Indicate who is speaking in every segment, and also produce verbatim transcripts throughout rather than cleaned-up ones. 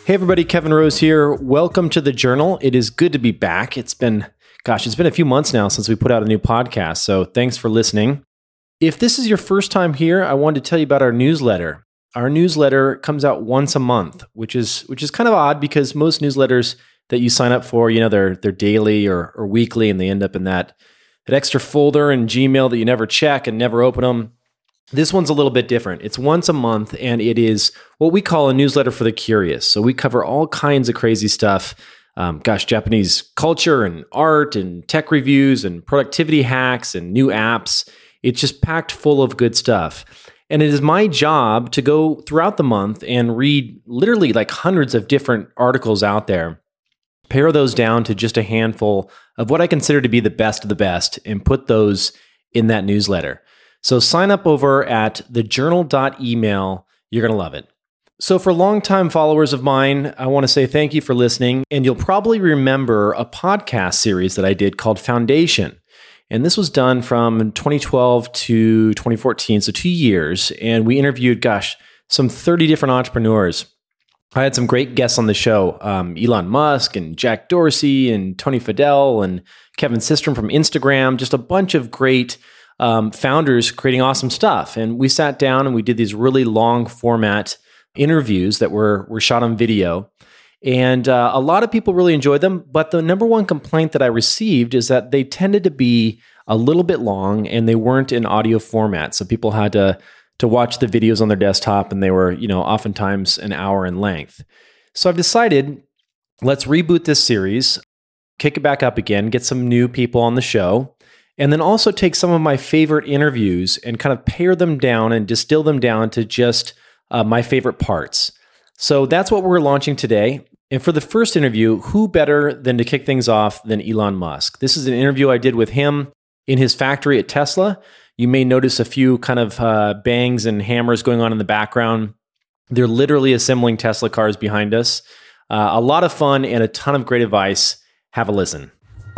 Speaker 1: Hey everybody, Kevin Rose here. Welcome to The Journal. It is good to be back. It's been, gosh, it's been a few months now since we put out a new podcast, so thanks for listening. If this is your first time here, I wanted to tell you about our newsletter. Our newsletter comes out once a month, which is which is kind of odd because most newsletters that you sign up for, you know, they're they're daily or, or weekly, and they end up in that, that extra folder in Gmail that you never check and never open them. This one's a little bit different. It's once a month, and it is what we call a newsletter for the curious. So we cover all kinds of crazy stuff. Um, gosh, Japanese culture and art and tech reviews and productivity hacks and new apps. It's just packed full of good stuff. And it is my job to go throughout the month and read literally like hundreds of different articles out there, pare those down to just a handful of what I consider to be the best of the best, and put those in that newsletter. So sign up over at the journal dot email. You're going to love it. So for longtime followers of mine, I want to say thank you for listening. And you'll probably remember a podcast series that I did called Foundation. And this was done from twenty twelve to twenty fourteen, so two years. And we interviewed, gosh, some thirty different entrepreneurs. I had some great guests on the show, um, Elon Musk and Jack Dorsey and Tony Fadell and Kevin Systrom from Instagram, just a bunch of great Um, founders creating awesome stuff. And we sat down and we did these really long format interviews that were, were shot on video. And uh, a lot of people really enjoyed them. But the number one complaint that I received is that they tended to be a little bit long and they weren't in audio format. So people had to, to watch the videos on their desktop, and they were, you know, oftentimes an hour in length. So I've decided, let's reboot this series, kick it back up again, get some new people on the show, and then also take some of my favorite interviews and kind of pare them down and distill them down to just uh, my favorite parts. So that's what we're launching today. And for the first interview, who better than to kick things off than Elon Musk? This is an interview I did with him in his factory at Tesla. You may notice a few kind of uh, bangs and hammers going on in the background. They're literally assembling Tesla cars behind us. Uh, a lot of fun and a ton of great advice. Have a listen.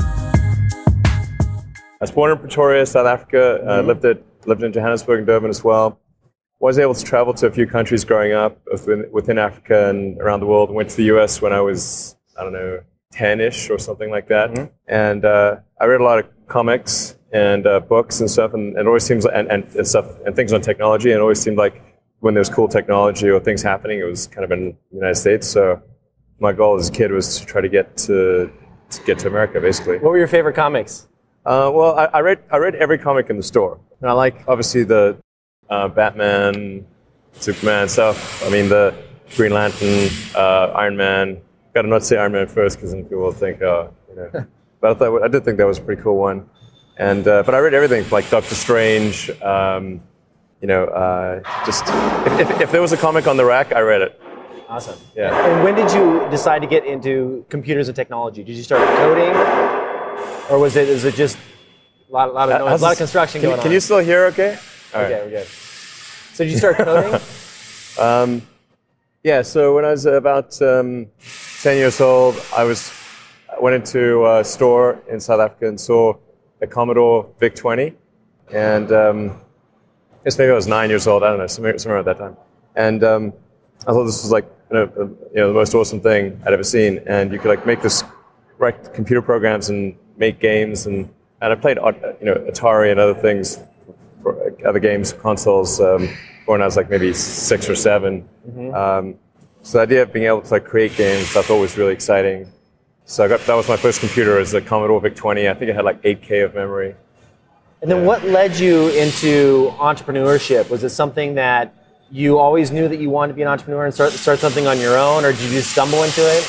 Speaker 2: I was born in Pretoria, South Africa. Uh, mm-hmm. lived at lived in Johannesburg and Durban as well. Was able to travel to a few countries growing up within, within Africa and around the world. Went to the U S when I was, I don't know, ten-ish or something like that. Mm-hmm. And uh, I read a lot of comics and uh, books and stuff, and, and it always seems like, and, and, and stuff and things on technology. And it always seemed like when there was cool technology or things happening, it was kind of in the United States. So my goal as a kid was to try to get to, to get to America, basically.
Speaker 1: What were your favorite comics?
Speaker 2: Uh, well, I, I read I read every comic in the store, and I like obviously the uh, Batman, Superman stuff. I mean the Green Lantern, uh, Iron Man. Got to not say Iron Man first because then people will think, oh, you know. But I thought I did think that was a pretty cool one, and uh, but I read everything like Doctor Strange. Um, you know, uh, just if, if, if there was a comic on the rack, I read it.
Speaker 1: Awesome.
Speaker 2: Yeah.
Speaker 1: And when did you decide to get into computers and technology? Did you start coding? Or was it, is it just a lot, a lot of noise, a lot of construction
Speaker 2: can,
Speaker 1: going on?
Speaker 2: Can you still hear okay?
Speaker 1: All okay, right. We're good. So did you start coding?
Speaker 2: um, yeah, so when I was about um, ten years old, I was I went into a store in South Africa and saw a Commodore VIC twenty. And um, I guess maybe I was nine years old, I don't know, somewhere, somewhere at that time. And um, I thought this was like you know, you know, the most awesome thing I'd ever seen. And you could like make this, write computer programs and make games, and, and I played you know Atari and other things, for other games, consoles, um, when I was like maybe six or seven. Mm-hmm. Um, so the idea of being able to like create games I thought was really exciting. So I got that was my first computer, as the Commodore VIC twenty. I think it had like eight K of memory.
Speaker 1: And then yeah. What led you into entrepreneurship? Was it something that you always knew that you wanted to be an entrepreneur and start start something on your own, or did you just stumble into it?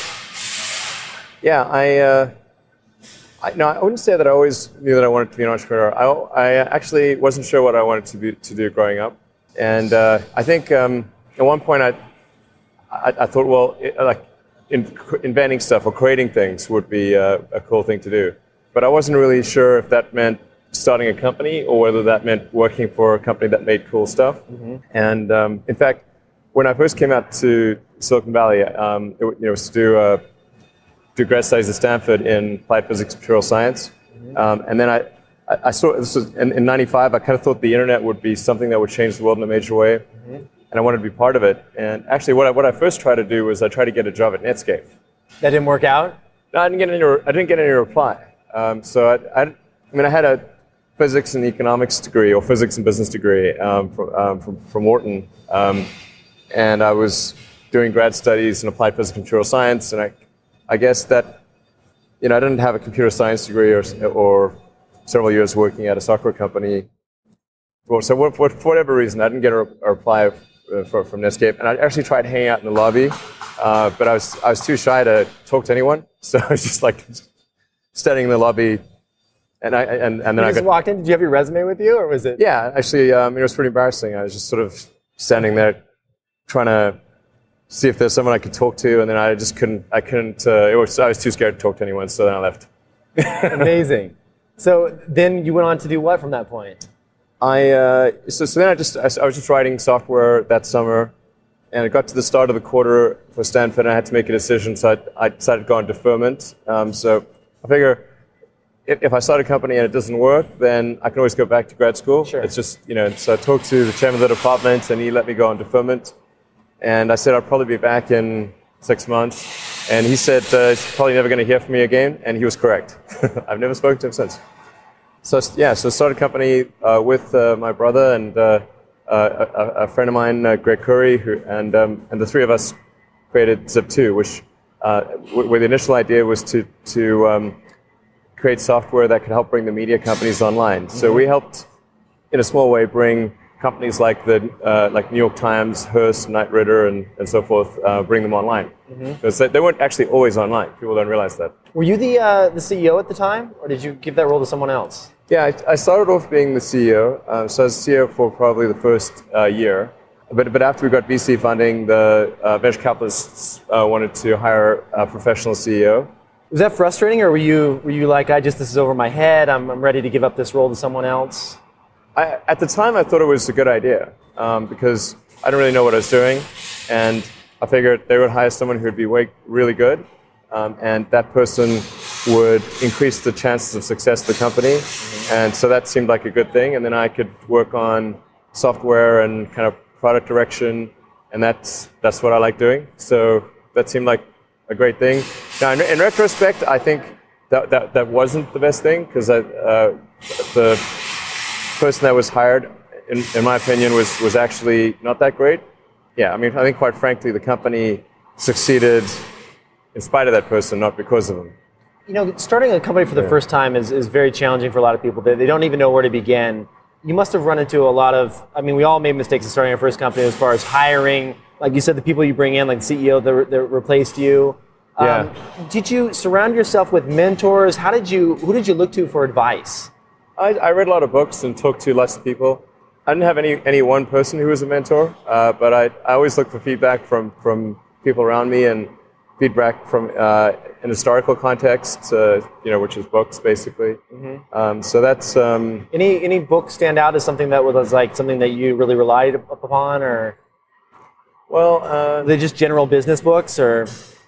Speaker 2: Yeah, I. Uh, I, no, I wouldn't say that I always knew that I wanted to be an entrepreneur. I, I actually wasn't sure what I wanted to be to do growing up, and uh, I think um, at one point I, I, I thought, well, it, like in, inventing stuff or creating things would be uh, a cool thing to do, but I wasn't really sure if that meant starting a company or whether that meant working for a company that made cool stuff. Mm-hmm. And um, in fact, when I first came out to Silicon Valley, um, it, you know, was to do a do grad studies at Stanford in applied physics and material science. Mm-hmm. Um, and then I, I, I saw, this was in, in ninety-five, I kind of thought the internet would be something that would change the world in a major way. Mm-hmm. and I wanted to be part of it. And actually, what I, what I first tried to do was I tried to get a job at Netscape.
Speaker 3: That didn't work out?
Speaker 2: No, I didn't get any. I didn't get any reply. Um, so I, I, I mean, I had a physics and economics degree or physics and business degree um, from, um, from from Wharton, um, and I was doing grad studies in applied physics and material science. And I, I guess that, you know, I didn't have a computer science degree or or several years working at a software company. Well, so for, for whatever reason, I didn't get a, a reply for, from Netscape, and I actually tried hanging out in the lobby, uh, but I was I was too shy to talk to anyone, so I was just like standing in the lobby, and I and, and then
Speaker 3: you
Speaker 2: I
Speaker 3: just
Speaker 2: got,
Speaker 3: walked in. Did you have your resume with you, or was it?
Speaker 2: Yeah, actually, um, it was pretty embarrassing. I was just sort of standing there, trying to see if there's someone I could talk to, and then I just couldn't. I couldn't. Uh, it was I was too scared to talk to anyone, so then I left.
Speaker 3: Amazing. So then you went on to do what from that point?
Speaker 2: I uh, so, so then I just I, I was just writing software that summer, and it got to the start of the quarter for Stanford, and I had to make a decision. So I, I decided to go on deferment. Um, so I figure if, if I start a company and it doesn't work, then I can always go back to grad school.
Speaker 3: Sure.
Speaker 2: It's just, you know. So I talked to the chairman of the department, and he let me go on deferment. And I said I'll probably be back in six months, and he said uh, he's probably never going to hear from me again, and he was correct. I've never spoken to him since. So yeah, so I started a company uh, with uh, my brother and uh, uh, a, a friend of mine, uh, Greg Curry, who, and um, and the three of us created Zip two, which uh, where the initial idea was to to um, create software that could help bring the media companies online. Mm-hmm. So we helped, in a small way, bring companies like the uh, like New York Times, Hearst, Knight Ridder, and, and so forth, uh, bring them online. Mm-hmm. Because they, they weren't actually always online. People don't realize that.
Speaker 3: Were you the uh, the C E O at the time, or did you give that role to someone else?
Speaker 2: Yeah, I, I started off being the C E O. Um, so I was C E O for probably the first uh, year. But but after we got V C funding, the uh, venture capitalists uh, wanted to hire a professional C E O.
Speaker 3: Was that frustrating, or were you were you like, I just this is over my head. I'm I'm ready to give up this role to someone else?
Speaker 2: I, at the time, I thought it was a good idea um, because I didn't really know what I was doing, and I figured they would hire someone who would be way, really good, um, and that person would increase the chances of success of the company, mm-hmm. and so that seemed like a good thing. And then I could work on software and kind of product direction, and that's that's what I like doing. So that seemed like a great thing. Now, in, in retrospect, I think that that, that wasn't the best thing because uh, the person that was hired, in, in my opinion, was, was actually not that great. Yeah, I mean, I think quite frankly, the company succeeded in spite of that person, not because of him.
Speaker 3: You know, starting a company for the yeah. first time is, is very challenging for a lot of people. They, they don't even know where to begin. You must have run into a lot of, I mean, we all made mistakes in starting our first company as far as hiring. Like you said, the people you bring in, like the C E O that, that replaced you.
Speaker 2: Yeah.
Speaker 3: Um, did you surround yourself with mentors? How did you, who did you look to for advice?
Speaker 2: I, I read a lot of books and talked to lots of people. I didn't have any any one person who was a mentor, uh, but I, I always look for feedback from, from people around me and feedback from uh, an historical context, uh, you know, which is books basically. Mm-hmm. Um, so that's um,
Speaker 3: any any book stand out as something that was like something that you really relied upon, or
Speaker 2: well, uh,
Speaker 3: were they just general business books, or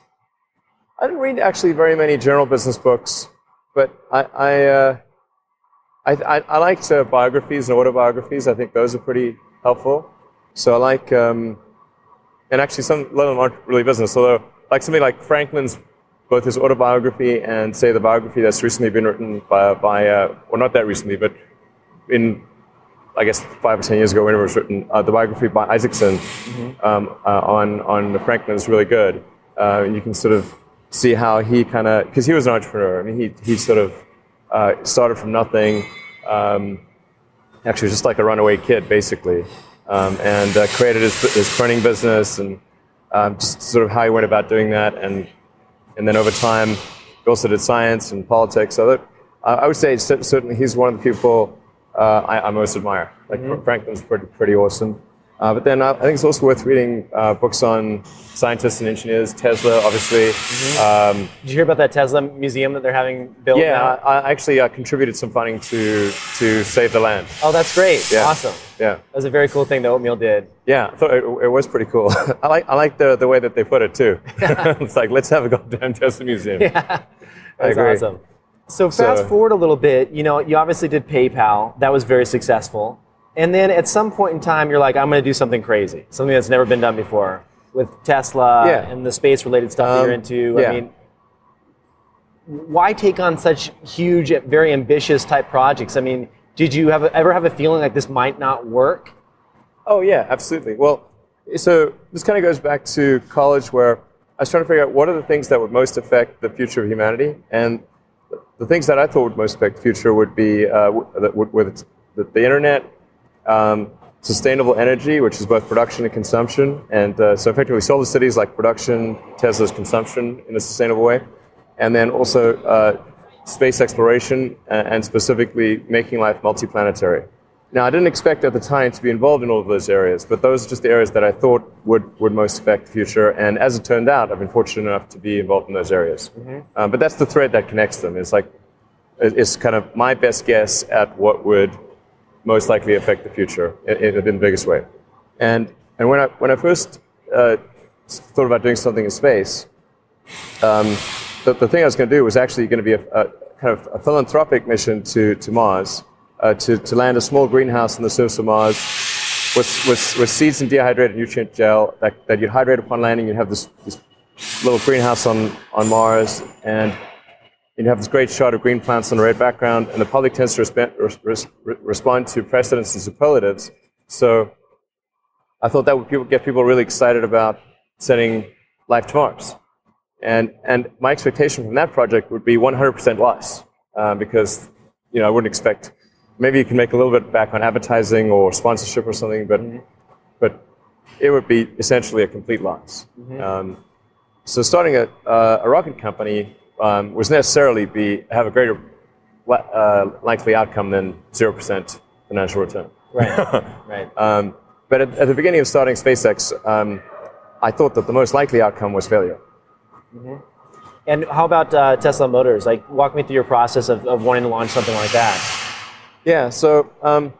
Speaker 2: I didn't read actually very many general business books, but I. I uh, I, I, I liked uh, biographies and autobiographies. I think those are pretty helpful. So I like, um, and actually some, a lot of them aren't really business, although like something like Franklin's, both his autobiography and say the biography that's recently been written by, by uh, well not that recently, but in, I guess five or ten years ago, whenever it was written, uh, the biography by Isaacson mm-hmm. um, uh, on, on Franklin is really good. Uh, and you can sort of see how he kind of, because he was an entrepreneur. I mean, he he sort of, Uh, started from nothing, um, actually just like a runaway kid, basically, um, and uh, created his, his printing business and um, just sort of how he went about doing that. And and then over time, he also did science and politics. So that, uh, I would say certainly he's one of the people uh, I, I most admire. Like mm-hmm. Franklin's pretty, pretty awesome. Uh, but then I, I think it's also worth reading uh, books on scientists and engineers. Tesla, obviously. Mm-hmm. Um,
Speaker 3: Did you hear about that Tesla museum that they're having built
Speaker 2: yeah,
Speaker 3: now?
Speaker 2: I, I actually uh, contributed some funding to to save the land.
Speaker 3: Oh, that's great.
Speaker 2: Yeah.
Speaker 3: Awesome.
Speaker 2: Yeah.
Speaker 3: That was a very cool thing that Oatmeal did.
Speaker 2: Yeah, I thought it, it was pretty cool. I like I like the, the way that they put it, too. It's like, let's have a goddamn Tesla museum.
Speaker 3: Yeah, that's
Speaker 2: I agree.
Speaker 3: awesome. So fast
Speaker 2: So,
Speaker 3: forward a little bit, you know, you obviously did PayPal. That was very successful. And then at some point in time, you're like, I'm going to do something crazy, something that's never been done before with Tesla
Speaker 2: Yeah.
Speaker 3: and the space-related stuff that
Speaker 2: Um,
Speaker 3: you're into.
Speaker 2: yeah.
Speaker 3: I mean, why take on such huge, very ambitious type projects? I mean, did you have ever have a feeling like this might not work?
Speaker 2: Oh yeah, absolutely. Well, so this kind of goes back to college where I was trying to figure out what are the things that would most affect the future of humanity, and the things that I thought would most affect the future would be uh, with, with the, the internet, um, sustainable energy, which is both production and consumption, and uh, so effectively solar cities like production, Tesla's consumption in a sustainable way, and then also uh, space exploration and, and specifically making life multiplanetary. Now, I didn't expect at the time to be involved in all of those areas, but those are just the areas that I thought would, would most affect the future. And as it turned out, I've been fortunate enough to be involved in those areas. Mm-hmm. Um, but that's the thread that connects them. It's like, it's kind of my best guess at what would most likely affect the future in, in, in the biggest way. And and when I when I first uh, thought about doing something in space, um, the, the thing I was going to do was actually going to be a, a kind of a philanthropic mission to to Mars. Uh, to, to land a small greenhouse on the surface of Mars with, with, with seeds and dehydrated nutrient gel that, that you'd hydrate upon landing. You'd have this, this little greenhouse on, on Mars, and you'd have this great shot of green plants on a red background, and the public tends to resp- res- res- respond to precedents and superlatives. So I thought that would people, get people really excited about sending life to Mars. And, and my expectation from that project would be one hundred percent loss, uh, because you know I wouldn't expect. Maybe you can make a little bit back on advertising or sponsorship or something, but mm-hmm. but it would be essentially a complete loss. Mm-hmm. Um, so starting a, uh, a rocket company um, was necessarily be have a greater uh, likely outcome than zero percent financial return.
Speaker 3: Right, right.
Speaker 2: Um, but at, at the beginning of starting SpaceX, um, I thought that the most likely outcome was failure.
Speaker 3: Mm-hmm. And how about uh, Tesla Motors? Like, walk me through your process of, of wanting to launch something like that.
Speaker 2: Yeah, so um,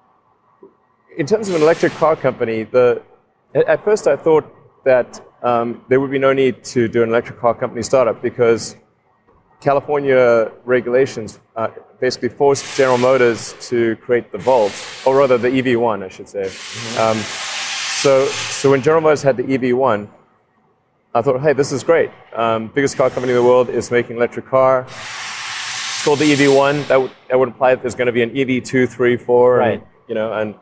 Speaker 2: in terms of an electric car company, the at, at first I thought that um, there would be no need to do an electric car company startup because California regulations uh, basically forced General Motors to create the Volt, or rather the E V one, I should say. Mm-hmm. Um, so, so when General Motors had the E V one, I thought, hey, this is great. Um, biggest car company in the world is making an electric car. Called the E V one, that would, that would imply that there's going to be an E V two, three, four,
Speaker 3: right?
Speaker 2: And, you know, and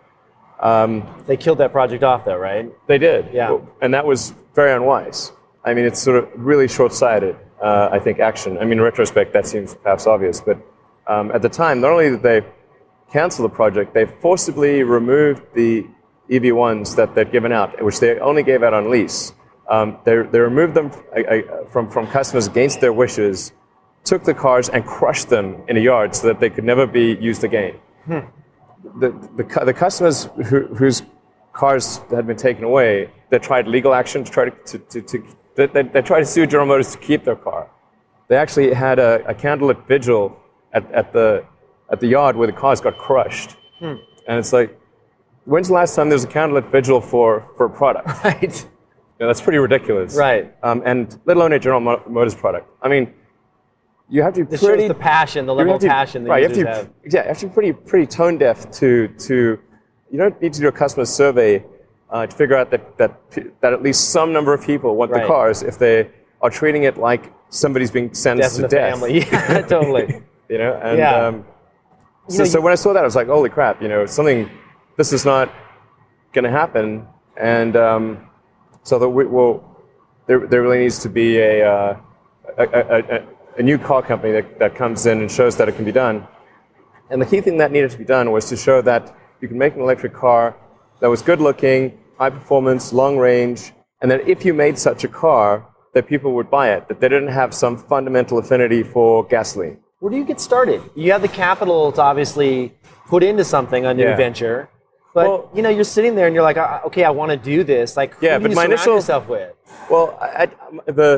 Speaker 2: um,
Speaker 3: they killed that project off, though, right?
Speaker 2: They did,
Speaker 3: yeah,
Speaker 2: and that was very unwise. I mean, it's sort of really short-sighted. Uh, I think action. I mean, in retrospect, that seems perhaps obvious, but um, at the time, not only did they cancel the project, they forcibly removed the E V ones that they'd given out, which they only gave out on lease. Um, they they removed them from from customers against their wishes. Took the cars and crushed them in a yard so that they could never be used again. Hmm. The, the the customers who, whose cars had been taken away, they tried legal action to try to, to, to, to they, they, they tried to sue General Motors to keep their car. They actually had a, a candlelit vigil at, at the at the yard where the cars got crushed. Hmm. And it's like, when's the last time there was a candlelit vigil for, for a product?
Speaker 3: Right.
Speaker 2: You know, that's pretty ridiculous.
Speaker 3: Right.
Speaker 2: Um, and let alone a General Motors product. I mean, you have to be
Speaker 3: this
Speaker 2: pretty...
Speaker 3: shows the passion, the level of passion that
Speaker 2: right,
Speaker 3: users
Speaker 2: you have. To,
Speaker 3: have.
Speaker 2: Yeah, you have to be pretty, pretty tone deaf to, to... You don't need to do a customer survey uh, to figure out that, that that at least some number of people want
Speaker 3: right.
Speaker 2: the cars if they are treating it like somebody's being sentenced
Speaker 3: death
Speaker 2: to
Speaker 3: in the
Speaker 2: death.
Speaker 3: Family. Yeah, totally.
Speaker 2: You know, and
Speaker 3: yeah.
Speaker 2: um, so,
Speaker 3: you know,
Speaker 2: so
Speaker 3: you,
Speaker 2: when I saw that, I was like, holy crap, you know, something, this is not going to happen. And um, so that we will, there, there really needs to be a, uh, a, a, a, a new car company that, that comes in and shows that it can be done. And the key thing that needed to be done was to show that you can make an electric car that was good looking, high performance, long range, and that if you made such a car, that people would buy it, that they didn't have some fundamental affinity for gasoline.
Speaker 3: Where do you get started? You have the capital to obviously put into something, a new
Speaker 2: yeah.
Speaker 3: venture, but well, you know, you're sitting there and you're like, okay, I want to do this. Like, who
Speaker 2: yeah,
Speaker 3: do
Speaker 2: but
Speaker 3: you
Speaker 2: my
Speaker 3: surround
Speaker 2: initial,
Speaker 3: yourself with?
Speaker 2: Well, I, I, the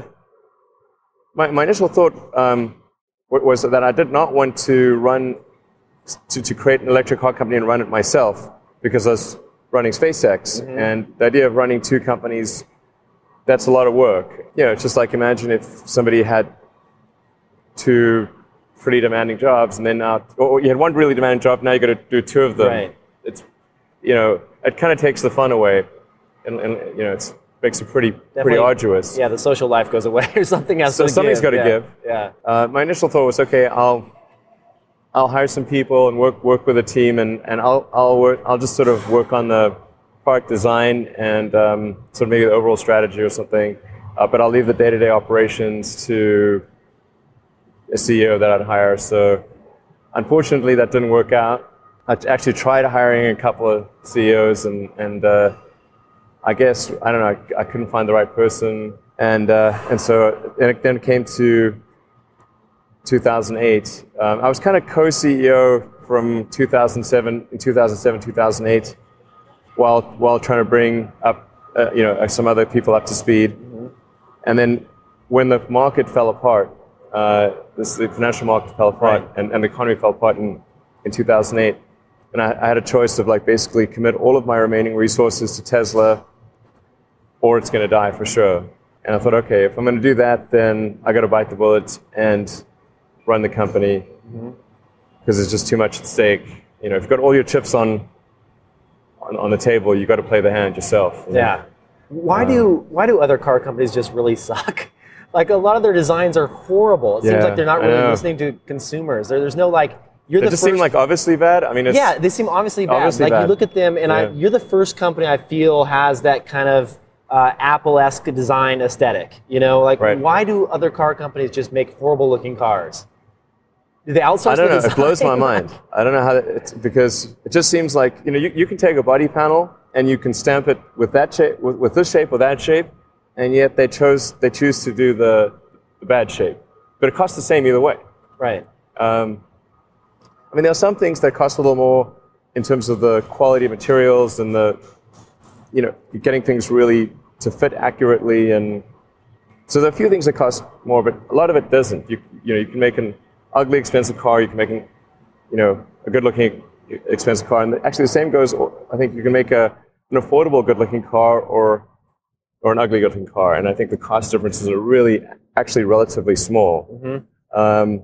Speaker 2: my, my initial thought um, was that I did not want to run to, to create an electric car company and run it myself because I was running SpaceX, mm-hmm. and the idea of running two companies, that's a lot of work. You know, it's just like imagine if somebody had two pretty demanding jobs, and then now, or you had one really demanding job, now you got to do two of them.
Speaker 3: Right.
Speaker 2: It's you know, it kind of takes the fun away, and, and you know, it's makes it pretty
Speaker 3: Definitely,
Speaker 2: pretty arduous.
Speaker 3: Yeah, the social life goes away, or something else.
Speaker 2: So something's got to
Speaker 3: yeah.
Speaker 2: give.
Speaker 3: Yeah.
Speaker 2: Uh, my initial thought was, okay, I'll I'll hire some people and work work with a team, and, and I'll I'll work I'll just sort of work on the product design and um, sort of maybe the overall strategy or something. Uh, but I'll leave the day-to-day operations to a C E O that I'd hire. So unfortunately, that didn't work out. I actually tried hiring a couple of C E Os, and and uh, I guess I don't know. I, I couldn't find the right person, and uh, and so it then came to two thousand eight. Um, I was kind of co-C E O from two thousand seven, in two thousand seven, two thousand eight, while while trying to bring up uh, you know some other people up to speed, mm-hmm. and then when the market fell apart, uh, this, the financial market fell apart,
Speaker 3: right.
Speaker 2: and, and the economy fell apart in in two thousand eight. And I, I had a choice of like basically commit all of my remaining resources to Tesla, or it's going to die for sure. And I thought, okay, if I'm going to do that, then I got to bite the bullet and run the company, because mm-hmm. there's just too much at stake. You know, if you've got all your chips on on, on the table, you got to play the hand yourself. You
Speaker 3: yeah.
Speaker 2: know?
Speaker 3: Why
Speaker 2: um,
Speaker 3: do why do other car companies just really suck? Like a lot of their designs are horrible. It
Speaker 2: yeah,
Speaker 3: seems like they're not
Speaker 2: I
Speaker 3: really
Speaker 2: know.
Speaker 3: listening to consumers. There, there's no like. You're
Speaker 2: They
Speaker 3: the
Speaker 2: just
Speaker 3: first,
Speaker 2: seem like obviously bad. I mean, it's,
Speaker 3: yeah, they seem obviously bad.
Speaker 2: obviously
Speaker 3: like
Speaker 2: bad.
Speaker 3: you look at them, and
Speaker 2: Yeah.
Speaker 3: I, you're the first company I feel has that kind of uh, Apple-esque design aesthetic. You know, like
Speaker 2: Right.
Speaker 3: why do other car companies just make horrible-looking cars? Do they outsource?
Speaker 2: I don't
Speaker 3: the
Speaker 2: know.
Speaker 3: design?
Speaker 2: It blows my mind. I don't know how that, it's because it just seems like you know you, you can take a body panel and you can stamp it with that shape, with, with this shape or that shape, and yet they chose they choose to do the, the bad shape, but it costs the same either way.
Speaker 3: Right.
Speaker 2: Um, I mean, there are some things that cost a little more in terms of the quality of materials and the, you know, getting things really to fit accurately, and so there are a few things that cost more, but a lot of it doesn't. You you know, you can make an ugly, expensive car. You can make an, you know, a good-looking, expensive car, and actually the same goes. I think you can make a an affordable, good-looking car or or an ugly, good-looking car, and I think the cost differences are really actually relatively small.
Speaker 3: Mm-hmm.
Speaker 2: Um,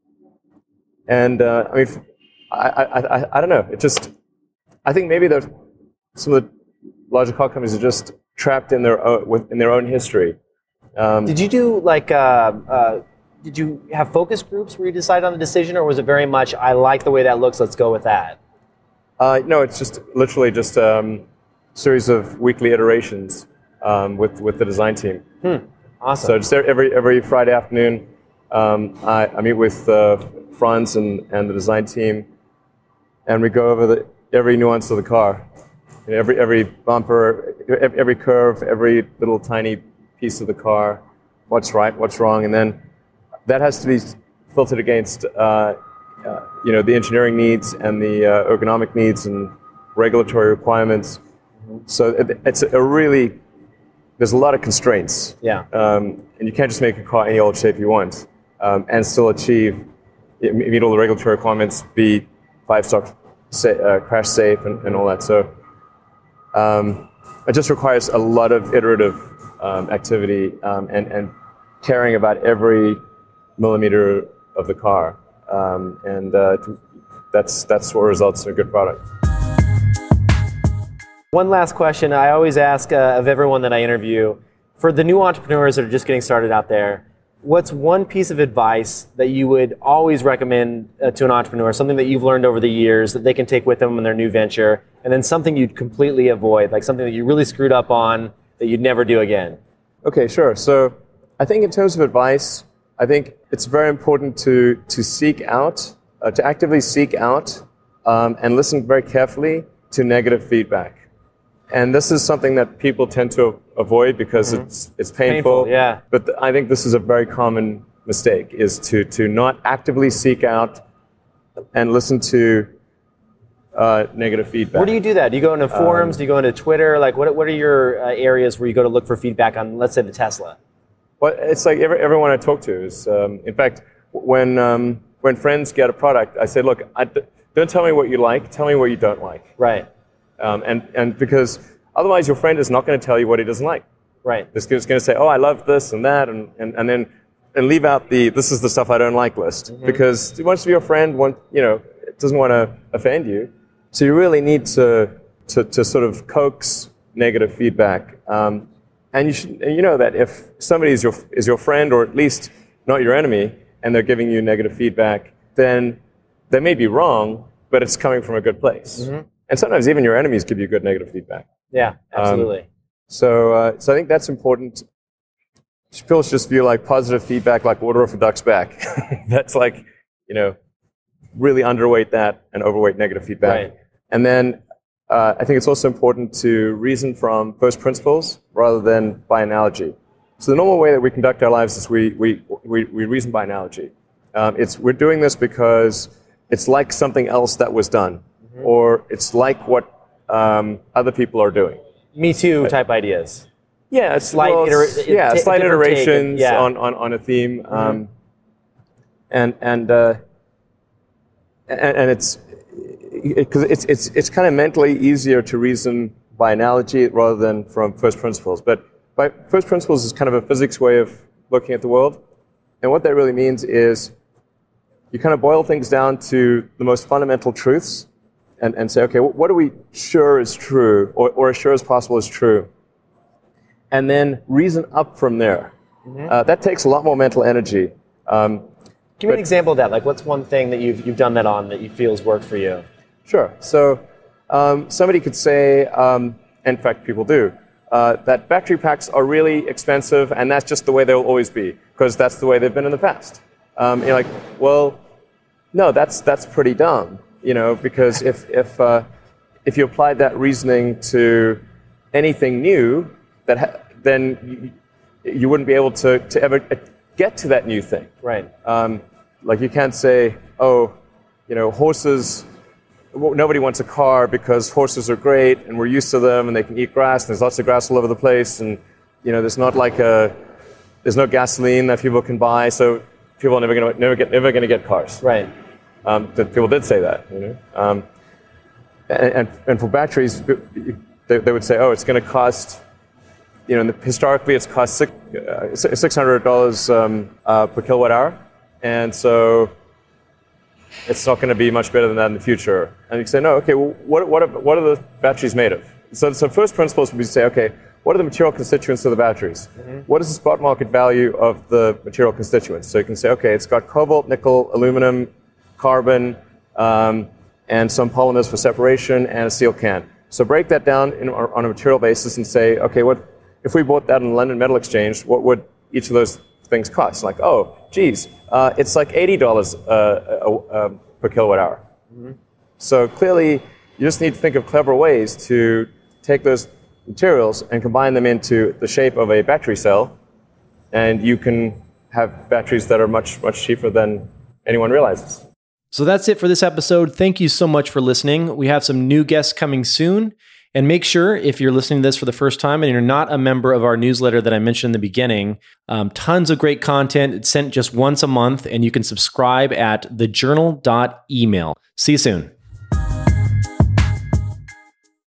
Speaker 2: And uh, I mean, I, I, I, I don't know. It just, I think maybe there's some of the larger car companies are just trapped in their own, in their own history. Um,
Speaker 3: Did you do like, uh, uh, did you have focus groups where you decide on the decision, or was it very much, I like the way that looks, let's go with that?
Speaker 2: Uh, no, it's just literally just a um, series of weekly iterations um, with with the design team.
Speaker 3: Hmm. Awesome.
Speaker 2: So just every every Friday afternoon, um, I, I meet with uh, Franz and, and the design team, and we go over the every nuance of the car, you know, every every bumper, every, every curve, every little tiny piece of the car, what's right, what's wrong, and then that has to be filtered against uh, uh, you know the engineering needs and the uh, ergonomic needs and regulatory requirements. So it, it's a really there's a lot of constraints.
Speaker 3: Yeah.
Speaker 2: Um, and you can't just make a car any old shape you want um, and still achieve meet all the regulatory requirements, be five-star sa- uh, crash safe, and, and all that. So um, it just requires a lot of iterative um, activity um, and, and caring about every millimeter of the car, um, and uh, that's that's what results in a good product.
Speaker 3: One last question I always ask uh, of everyone that I interview, for the new entrepreneurs that are just getting started out there, what's one piece of advice that you would always recommend uh, to an entrepreneur, something that you've learned over the years that they can take with them in their new venture, and then something you'd completely avoid, like something that you really screwed up on that you'd never do again?
Speaker 2: Okay, sure. So I think in terms of advice, I think it's very important to, to seek out, uh, to actively seek out um, and listen very carefully to negative feedback. And this is something that people tend to avoid because mm-hmm. it's it's painful.
Speaker 3: painful. Yeah.
Speaker 2: But th- I think this is a very common mistake: is to to not actively seek out and listen to uh, negative feedback.
Speaker 3: Where do you do that? Do you go into forums? Um, do you go into Twitter? Like, what what are your uh, areas where you go to look for feedback on, let's say, the Tesla?
Speaker 2: Well, it's like every, everyone I talk to is. Um, in fact, when um, when friends get a product, I say, look, I d- don't tell me what you like. Tell me what you don't like.
Speaker 3: Right.
Speaker 2: Um, and, and because otherwise your friend is not going to tell you what he doesn't like.
Speaker 3: Right.
Speaker 2: He's going to say, oh, I love this and that, and, and, and then and leave out the this is the stuff I don't like list. Mm-hmm. Because he wants to be your friend, want, you know, doesn't want to offend you. So you really need to to, to sort of coax negative feedback. Um, and you should, and you know that if somebody is your is your friend, or at least not your enemy, and they're giving you negative feedback, then they may be wrong, but it's coming from a good place. Mm-hmm. And sometimes even your enemies give you good negative feedback.
Speaker 3: Yeah, absolutely.
Speaker 2: Um, so, uh, so I think that's important. People just view like positive feedback like water off a duck's back. That's like, you know, really underweight that and overweight negative feedback.
Speaker 3: Right.
Speaker 2: And then uh, I think it's also important to reason from first principles rather than by analogy. So the normal way that we conduct our lives is we we we, we reason by analogy. Um, it's we're doing this because it's like something else that was done, mm-hmm. or it's like what um, other people are doing.
Speaker 3: Me too type ideas.
Speaker 2: Yeah, slight, well,
Speaker 3: iter-
Speaker 2: yeah,
Speaker 3: t-
Speaker 2: slight iterations
Speaker 3: yeah.
Speaker 2: on, on, on a theme,
Speaker 3: Mm-hmm.
Speaker 2: um, and and, uh, and and it's because it, it's it's it's kind of mentally easier to reason by analogy rather than from first principles. But by first principles is kind of a physics way of looking at the world, and what that really means is you kind of boil things down to the most fundamental truths, and, and say, okay, what are we sure is true, or or as sure as possible is true. And then reason up from there. Mm-hmm. Uh, that takes a lot more mental energy. Um,
Speaker 3: Give me an example of that. Like, what's one thing that you've you've done that on that you feel has worked for you?
Speaker 2: Sure. So um, somebody could say, um, in fact, people do, uh, that battery packs are really expensive, and that's just the way they'll always be, because that's the way they've been in the past. Um, you're like, well, no, that's that's pretty dumb, you know, because if if uh, if you applied that reasoning to anything new, that ha- then you, you wouldn't be able to, to ever get to that new thing.
Speaker 3: Right.
Speaker 2: Um, like you can't say, oh, you know, horses, well, nobody wants a car because horses are great and we're used to them and they can eat grass and there's lots of grass all over the place and, you know, there's not like a, there's no gasoline that people can buy, so people are never going to never get never going to get cars.
Speaker 3: Right.
Speaker 2: Um, people did say that, you know. Um, and, and and for batteries, they, they would say, oh, it's going to cost. You know, historically, it's cost six uh, six hundred dollars um, uh, per kilowatt hour, and so it's not going to be much better than that in the future. And you say, no, okay, well, what what are, what are the batteries made of? So, so first principles would be to say, okay, what are the material constituents of the batteries? Mm-hmm. What is the spot market value of the material constituents? So you can say, okay, it's got cobalt, nickel, aluminum, carbon, um, and some polymers for separation, and a steel can. So break that down in, on a material basis and say, okay, what if we bought that in the London Metal Exchange, what would each of those things cost? Like, oh, geez, uh, it's like eighty dollars uh, uh, uh, per kilowatt hour. Mm-hmm. So clearly, you just need to think of clever ways to take those materials and combine them into the shape of a battery cell, and you can have batteries that are much, much cheaper than anyone realizes.
Speaker 1: So that's it for this episode. Thank you so much for listening. We have some new guests coming soon. And make sure, if you're listening to this for the first time and you're not a member of our newsletter that I mentioned in the beginning, um, tons of great content. It's sent just once a month, and you can subscribe at the journal dot email. See you soon.